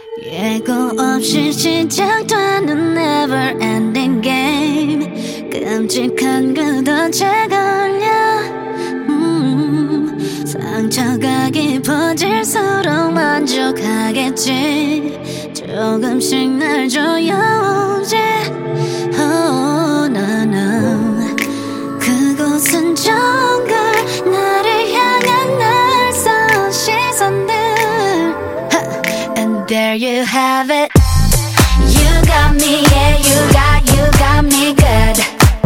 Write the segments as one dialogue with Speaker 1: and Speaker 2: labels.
Speaker 1: 예고 없이 시작되는 never ending game. 끔찍한 그 덫에 걸려 상처가 깊어질수록 만족하겠지. 조금씩 날 조여오지. Oh no no. 그곳은 정글. 나를 향한 날 쏜 시선들. And there you have it. You got me, yeah, you got me good.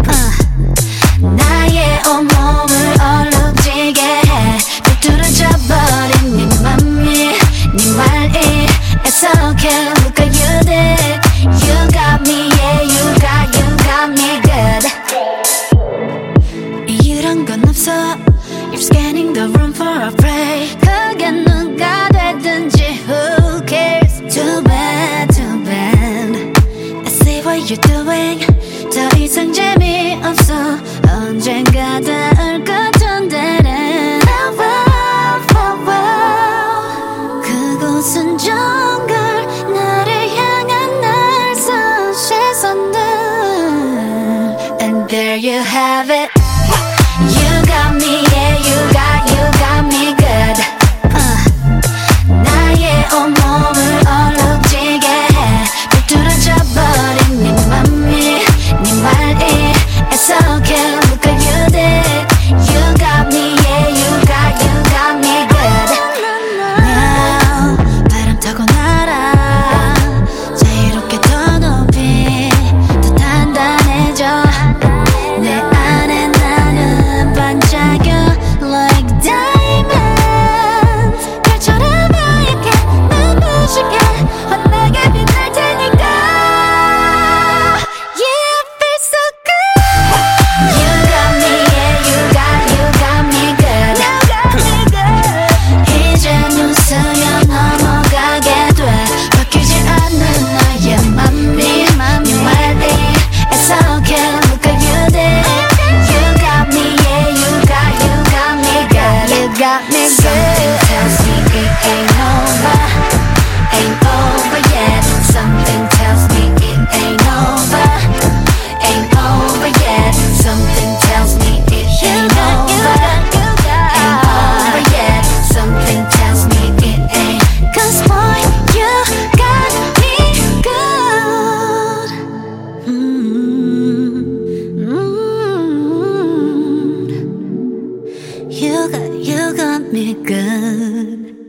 Speaker 1: 나의 온몸을 얼룩지게 해. 비뚤어져버린 네 맘이 네 말이 It's okay, look at you did. You got me, yeah, you got me good. 이유란 건 없어. You're scanning the room for a prey. 그게 누가 되든지 who cares. Too bad, too bad. I see what you're doing. 더 이상 재미없어. 언젠가 닿을 것 같은데. 그곳은 정글. 나를 향한 날 쏜 시선들. And there you have it. You got me, yeah, you got me good. 나의 온몸을 얼룩지게 해. 비뚤어져버린 네 맘이 네 말이 It's okay, look at you did. You got me, yeah, you got me good. Now 바람 타고 날아. 자유롭게 더 높이 더 단단해져. 내 안에 나는 반짝여 like diamonds. 별처럼 하얗게 눈부시게 환하게 빛날 테니까. Yeah, it feels so good. You got me, yeah, you got me good. 이제 웃으며 넘어가게 돼. 바뀌지 않는 너의 맘이 네 말이 It's okay, look at you did. You got me, yeah, you got me good. You got me good. Something tells me it ain't over yet. Something tells me it ain't over yet. Something tells me it ain't over yet. Something tells me it ain't. 'Cause boy, you got me good. You got me good.